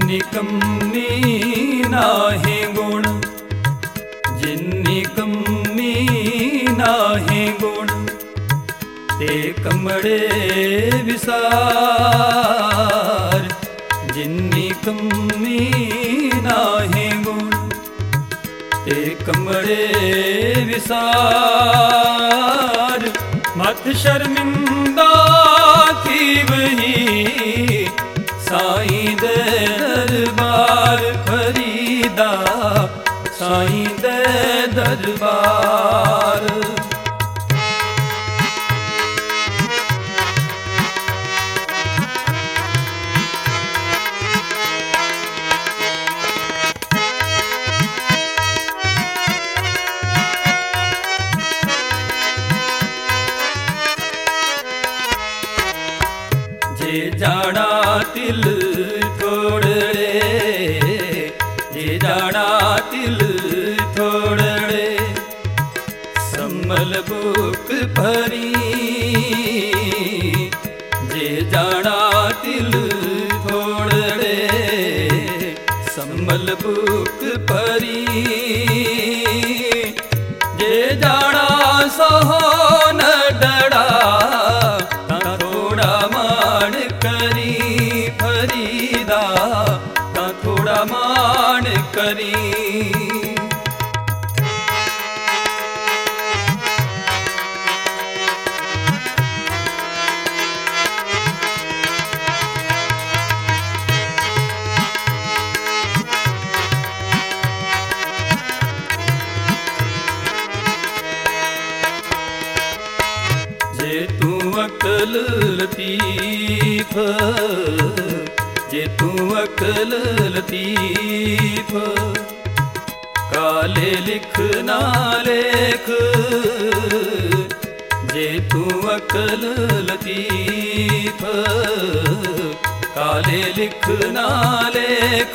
जिन्नी कमी नाहे गुण, जिन्नी कमी नाहे गुण, ते कमड़े विसार। जिन्नी कमी नाहे गुण, ते कमड़े विसार। मत शर्मिंदा थी वही साईं दे दरबार फरीदा, साईं दे दरबार। जे जाना तिल थोड़े, जे जाना तिल थोड़े, सम्मल बुक भरी। जे जाना तिल थोड़े, सम्मल बुक भरी। जे जाना सहो न डड़ा, फरीदा का थोड़ा मान करी। जे तू अकल लतीफ, जे तू अकल लतीफ, काले लिख ना लेख। जे तू अकल लतीफ, काले लिख ना लेख।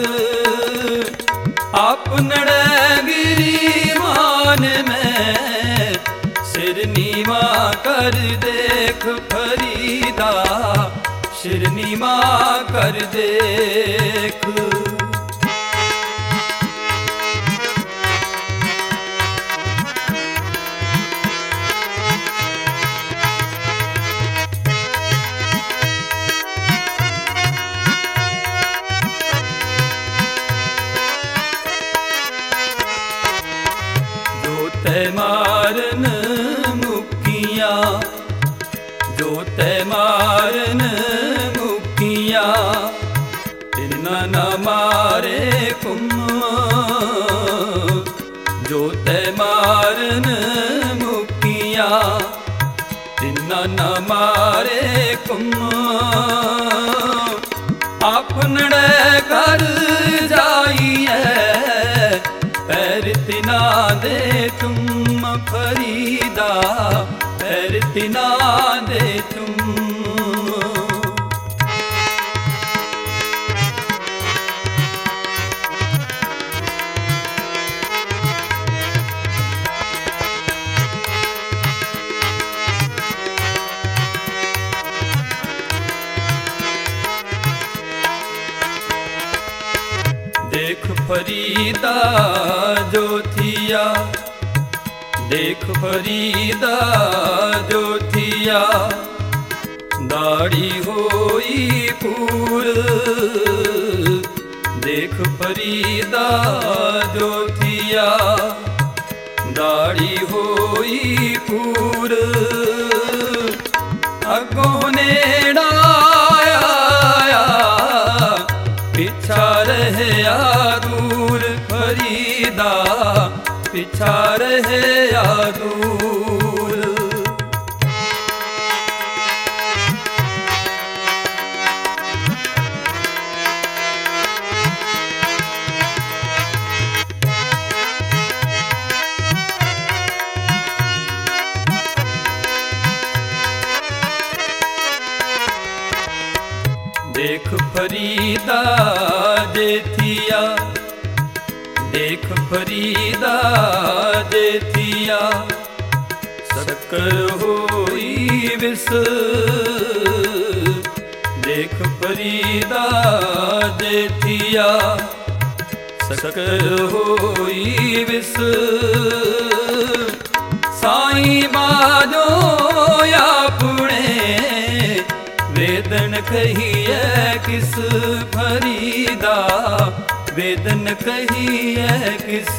अपनड़े गिरीमान में सिर नीवा कर देख फरीदा, सिर नीवा कर देख। जो ते मारन मुकिया, जो ते मारन मुकिया, तिन्ना न मारे कुम। जो ते मारन मुकिया, तिन्ना न मारे कुम। अपनड़े घर जाइए पैर तिना दे तुम फरीदा, पैर तिना दे तुम। देख फरीदा जो थिया, देख फरीदा जो थिया, दाढ़ी होई पूर। देख फरीदा जो थिया, दाढ़ी होई पूर। अगों नेड़ा आया, पिछा रहे दूर फरीदा, पिछा रहे दूर। देख फरीदा जे थिया, देख फरीदा जे थिया, शक्कर होई विस। देख फरीदा जेठिया सकल होई विस साईं बाजो अपने वेदन कहिए किस फरीदा वेदन कहिए किस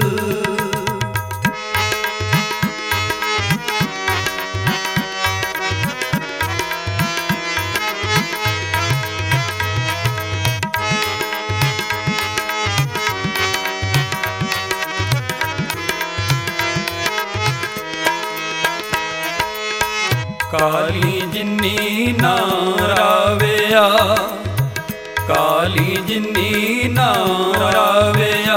काली जिन्नी नाराविया काली जिन्नी नाराविया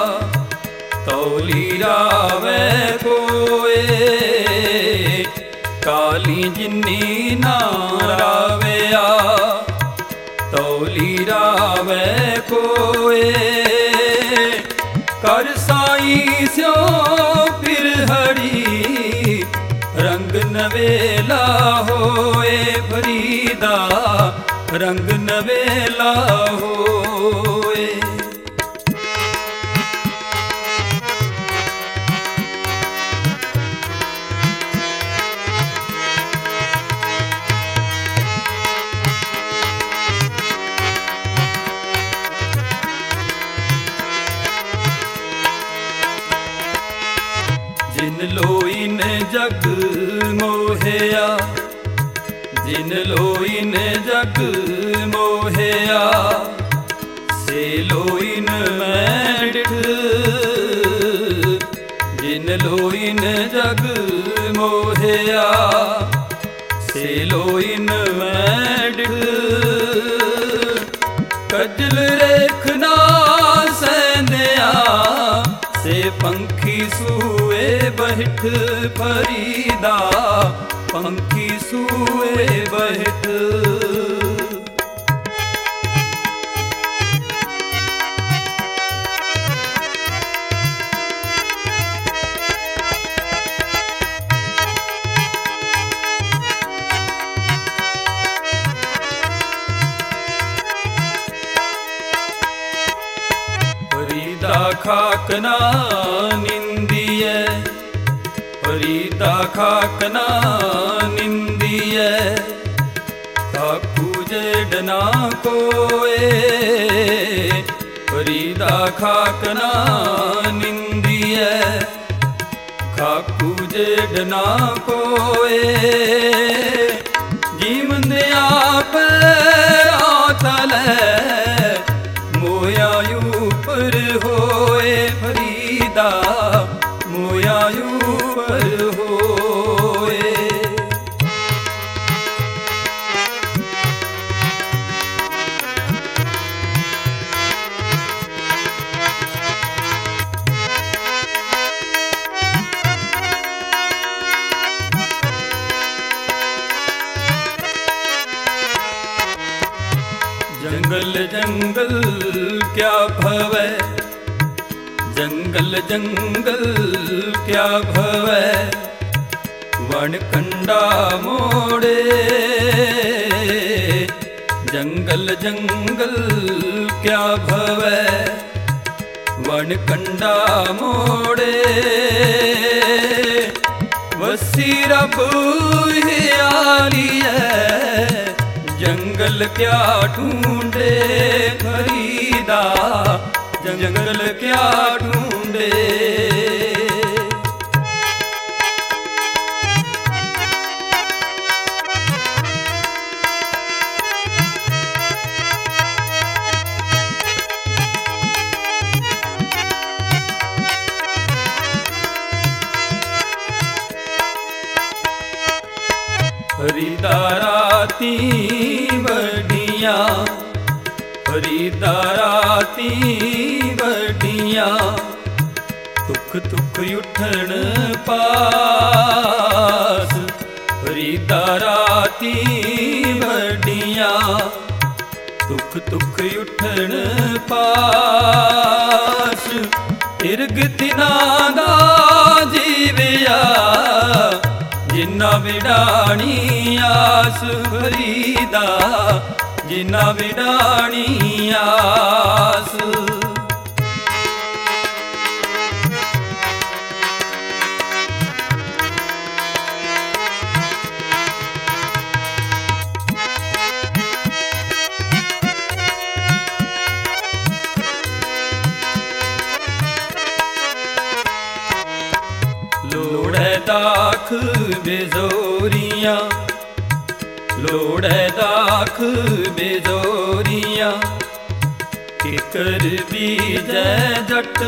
तौली रावे कोए काली जिन्नी नाराविया तौली रावे कोए कर साई स्यो फिर हरी रंग नवेला होए फरीदा रंग नवेला होए जिन लोइन जग मोहिया जिन लोइन जग मोहिया से लोइन मैं डिठ जिन लोइन जग मोहिया से लोइन मैं डिठ कजल रेखना सैंदिया से पंखी सूए बहिठ फरीदा पंखी सूए बहिठ फरीदा खाकना निंदिए फरीदा खाकना निंदिए खाकू जेडना कोए फरीदा खाकना निंदिए खाकू जेडना कोए जीवंदिया पैरा तले मोयायू पर होए फरीदा मोयायू पर होए जंगल जंगल क्या भवै जंगल जंगल क्या भवै वन कंडा मोड़े जंगल जंगल क्या भवै वन कंडा मोड़े वसी रब हियाली है जंगल क्या ढूंढे फरीदा जंगल क्या ढूंढे फरीदा राती वडिया फरीदा राती वडिया तुख तुख उठन पास फरीदा राती वडिया तुख तुख उठन पास इरग तिना दा जीविया जिन्ना विडाणी आस फरीदा जिना विडाणी आस। लोड़े दाख बेजोरियां, लोड़े दाख बेजोरियां, किकर बीजै जट।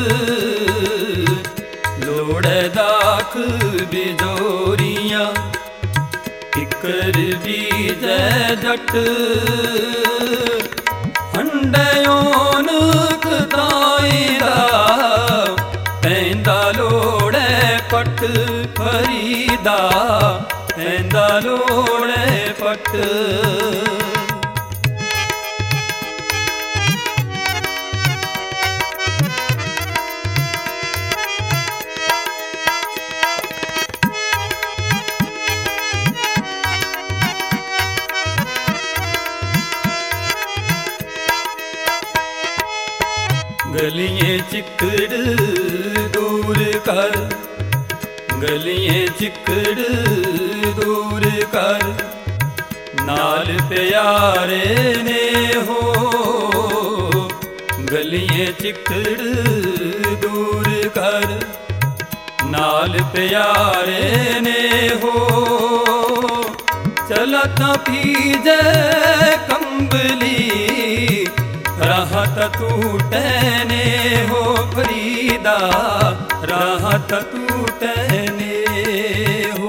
लोड़े दाख बेजोरियां, किकर बीजै जट। हंडयोन खताईदा पैंदा लोड़े पट फरीदा, पैंदा लोड़े पट। गलियां चिकड़ दूर कर, गलियां चिकड़ दूर कर, नाल प्यारे ने हो। गलियां चिकड़ दूर कर, नाल प्यारे ने हो। चलत पीजे कंबली, राहत टूटे ने हो फरीदा, राहत टूटे ने हो।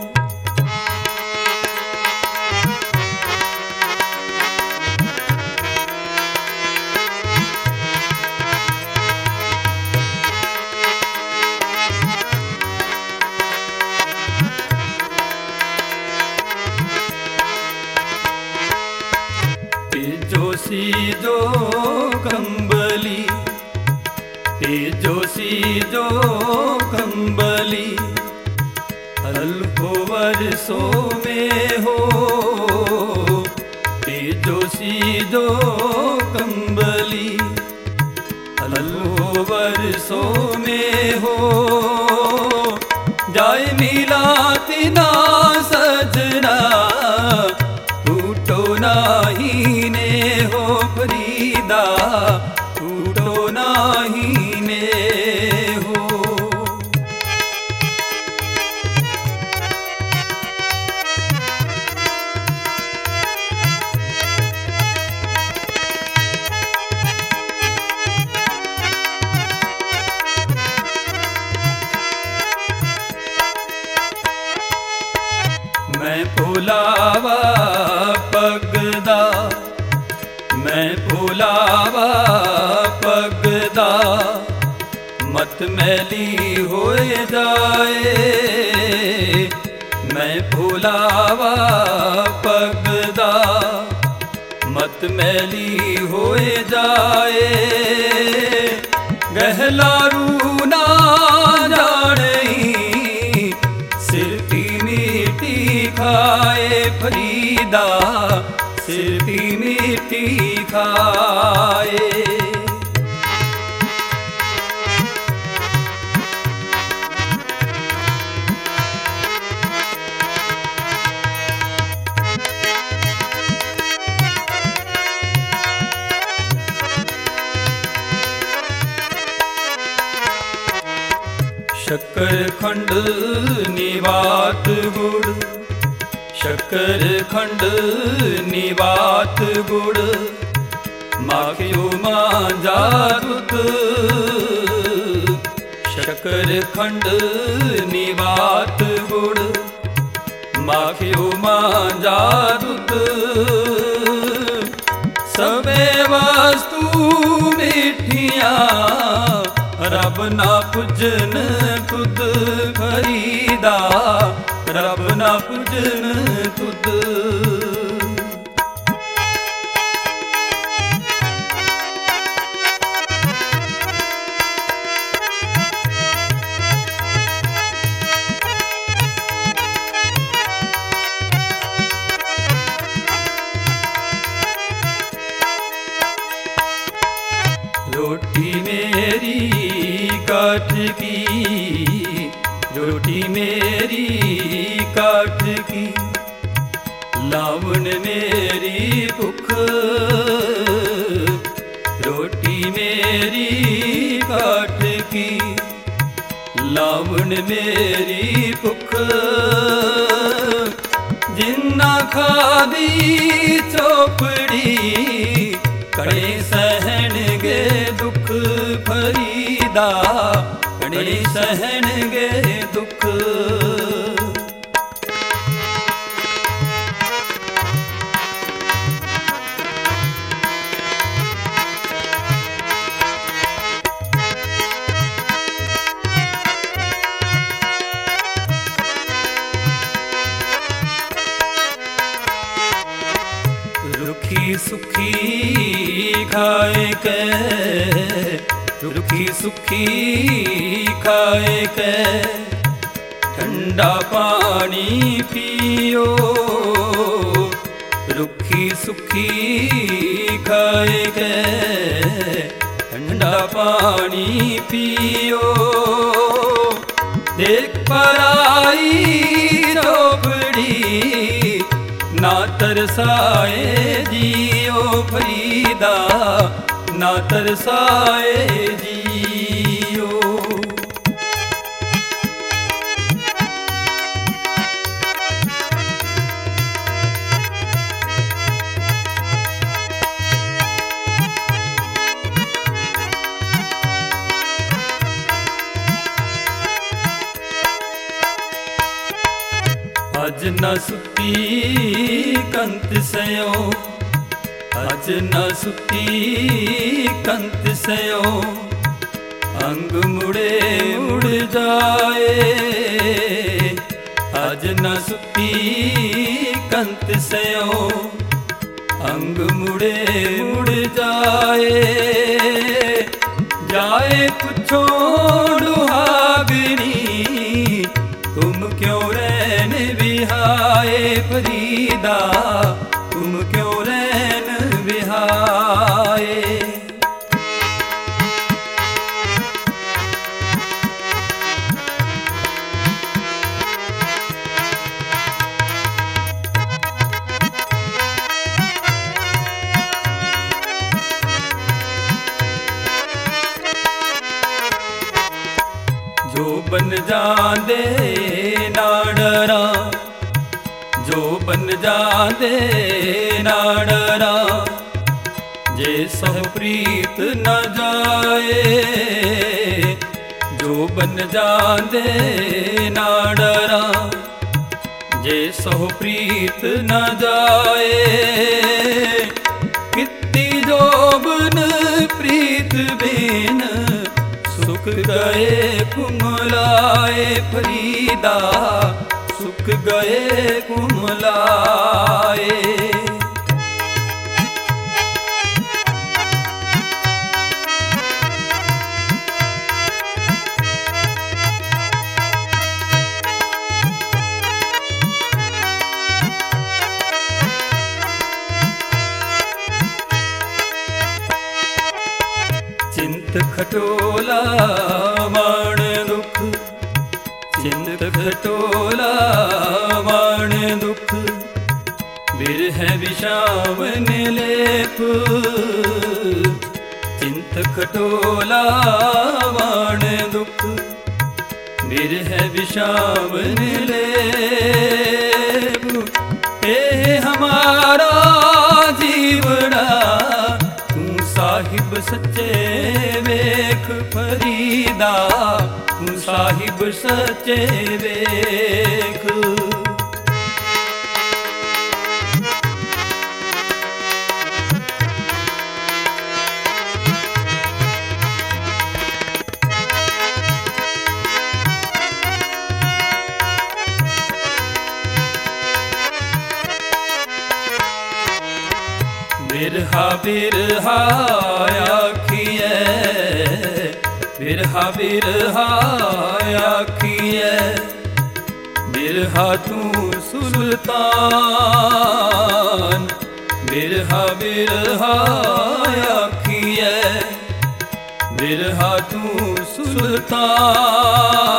सीजो कंबली, तेजो सीजो कंबली, अल्फो वर्षो में हो। तेजो सीजो कंबली, अल्फो वर्षो में हो। जाय मिलाती ना सजना, टूटो नाही ने हो फरीदा, टूटो नाही ने हो। मैं भुलावा पगदा, मैं भुलावा पगदा, मत मैली होए जाए। मैं भुलावा पगदा, मत मैली होए जाए। गहला रूना जाने, सिरती मिट्टी खाए फरीदा, सिरती मिट्टी खाए। शक्कर खंड निवात गुड़, शक्कर खंड निवात गुड़, माखियो मांझा दूध। शक्कर खंड निवात गुड़, माखियो मांझा दूध। सबे वस्तु मिठिया, रब ना पूजन तुद फरीदा, रब ना पूजन तुद। लावण मेरी भुख रोटी मेरी काठ की, लावण मेरी भुख जिन्ना खादी चौपड़ी, कड़े सहनगे दुख फरीदा, कड़े सहनगे दुख। रुखी सुखी खाए के, रुखी सुखी खाए के, ठंडा पानी पियो, रुखी सुखी खाए के, ठंडा पानी पियो। देख पराई चौपड़ी ना तरसाए जियो फरीदा, ना तरसाए जियो। अज न सुती कंत सयो, अज न सुती कंत सयो, अंग मुड़े उड़ जाए। अज न सुती कंत सयो, अंग मुड़े उड़ जाए। जाए पुछो लुहागनी, तुम क्यों रैन बिहाए फरीदा, तुम क्यों रैन बिहाए। जो बन जांदे ना डरा, जो बन जांदे ना डरा, जे सह प्रीत न जाए। जो बन जांदे ना डरा, जे सह प्रीत न जाए। कित्ती जोबन प्रीत बिन, सुख गए कुमलाए फरीदा, सुख गए कुमलाए। चिंत खटोला माण दुख, चिंत खटोला माण दुख, बिरह विषाम लेप। चिंत खटोला माण दुख, बिरह विषाम लेप। हे हमारा जीवड़ा, तू साहिब सच्चे वेख फरीदा, तू साहिब सच्चे वेख। बिरहा बिरहा आखिए, बिरहा बिरहा आखिए, बिरहा तू सुल्तान। बिरहा बिरहा आखिए, बिरहा तू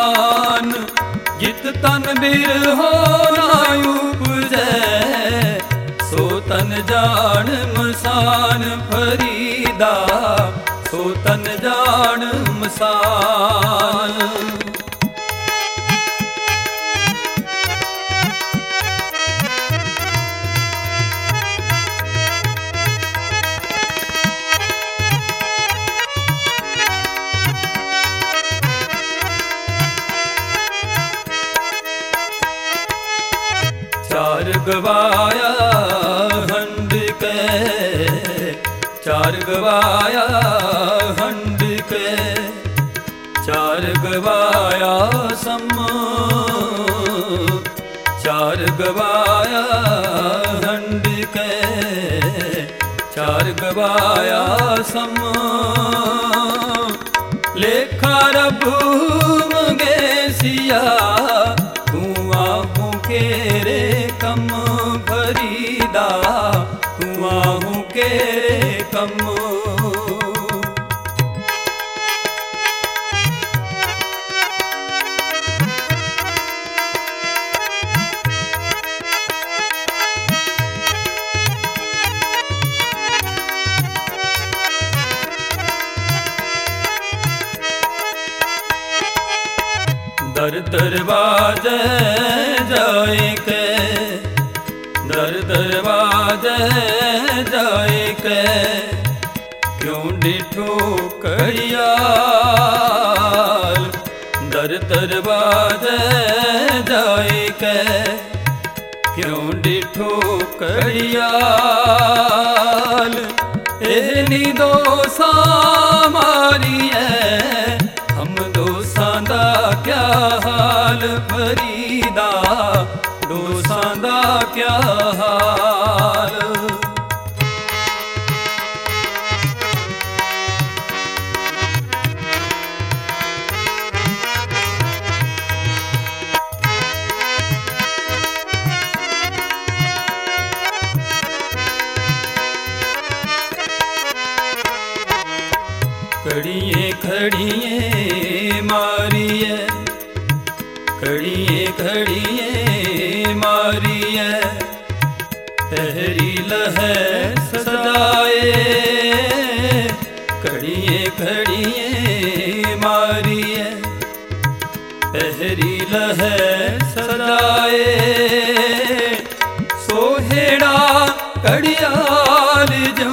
सुल्तान। जित तन बिरहो ना उपजै, तन जान मसान फरीदा, सो तन जान मसान। चार गवाया हंड के, चार गवाया हंड के, चार गवाया सम, चार गवाया हंड के, चार गवाया सम। लेखा रब मंगे सिया, कुआं के रे कम फरीदा, कुआं के रे कम। दर दरवाजे जाए के, दर दरवाजे जाए के, क्यों डिठो कड़ियाल। दर दरवाजे जाए के, क्यों डिठो कड़ियाल। एनी दोसा मारी है, हम दोसां दा क्या हाल फरीदा, दोसां दा क्या हाल। कड़िए खड़िए मारिए, कड़िए खड़िए मारिए, तहरी लहे सजाए। कड़िए खड़िए मारिए, तहरी लहे सजाए। सोहेड़ा कड़ियाल जो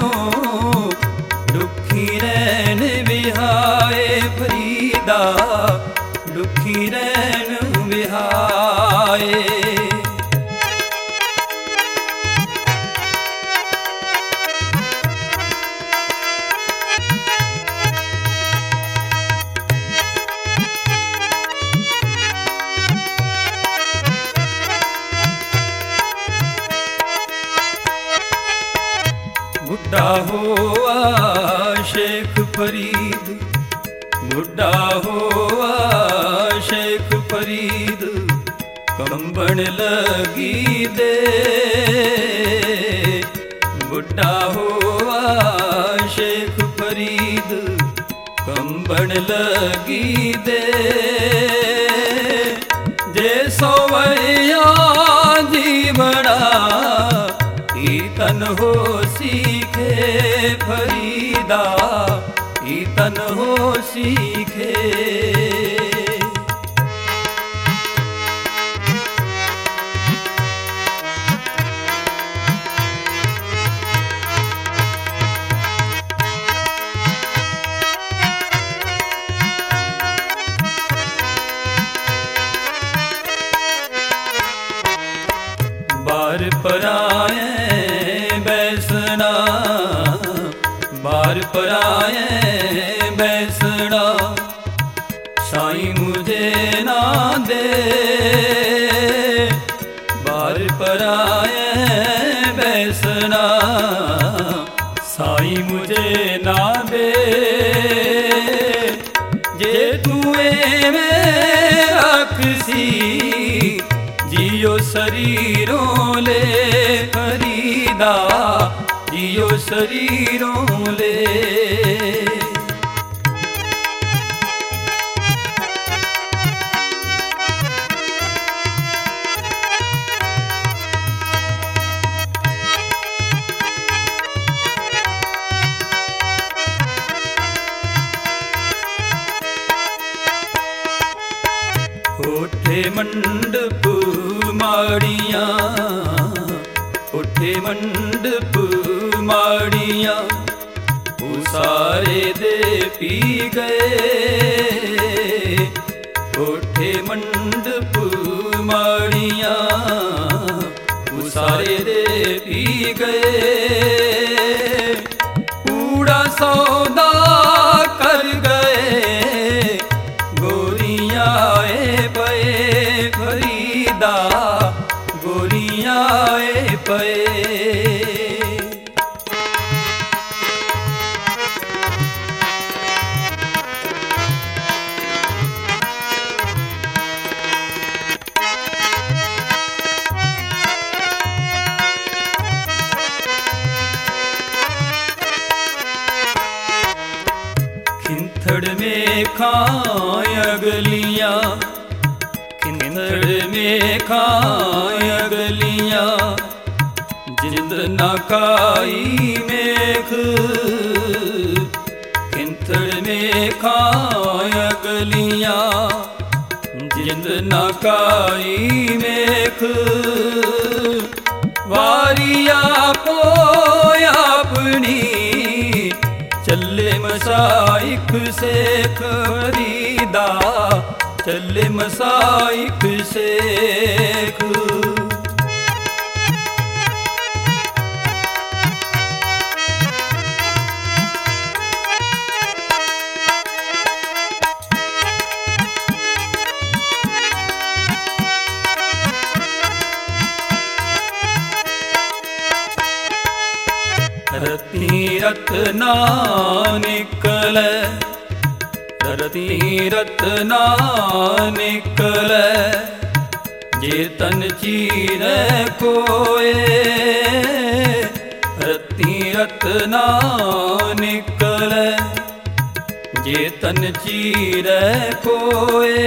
दुखी रैन विहाए फरीदा, दुखी रैन विहाए। बुढ़ा हुआ शेख फरीद, बुढ़ा हुआ शेख फरीद, कंबन लगी दे। बुढ़ा हुआ शेख फरीद, कंबन लगी दे। जे सोवैया जी बड़ा ईतन हो सीखे फरीदा, ईतन हो सीखे। बार पर आए बैसना, बार पर आए बैसना, साईं मुझे ना दे। बार पर आए बैसना, साईं मुझे ना दे। जे तुए में अक्सी जियो शरीरों ले फरीदा, जियो शरीरों ले। मंडप माड़ियाँ, उठे मंडप माड़ियाँ, उसारे दे पी गए। उठे मंडप माड़ियाँ, उसारे दे पी गए। कूड़ा सौदा कर गए, गोरियाँ पे फरीदा, गोरियाँ पे। खिंथड़ में खाए अगलियाँ, खिंथड़ में खाए अगलियाँ, जिंद नकाई मेघ। खिंथड़ में खाए अगलियाँ, जिंद नकाई मेघ। वारिया पोया अपनी, चले मसाइक शेख फरीदा, चले मसाइक शेख। रत्ती रत्ना निकले, रत्ती रत्ना निकले, जे तन चीरे कोए। रत्ती रत्ना निकले, जे तन चीरे कोए।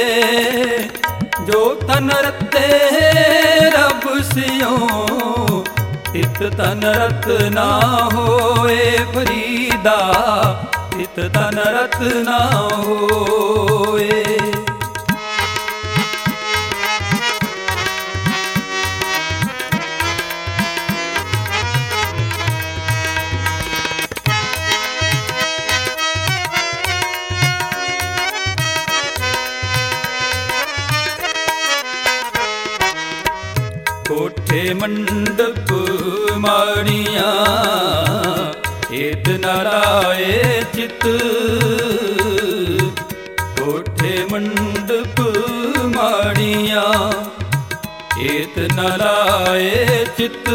जो तन रत्ते रब सियों, इत तन रत ना होए फरीदा, इत तन रत ना होए। कोठे मंडप माड़ियाँ, हेत नाराए चित। कोठे मंडप माड़ियाँ, हेत नाराए चित।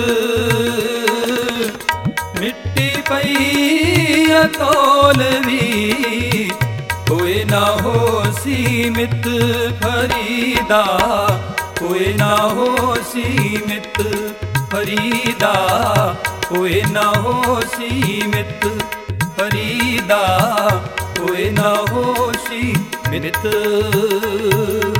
मिट्टी पई अतोलवी, कोई ना हो सीमित फरीदा, कोई ना हो सीमित फरीदा, कोई ना हो सीमित फरीदा, कोई ना हो सीमित।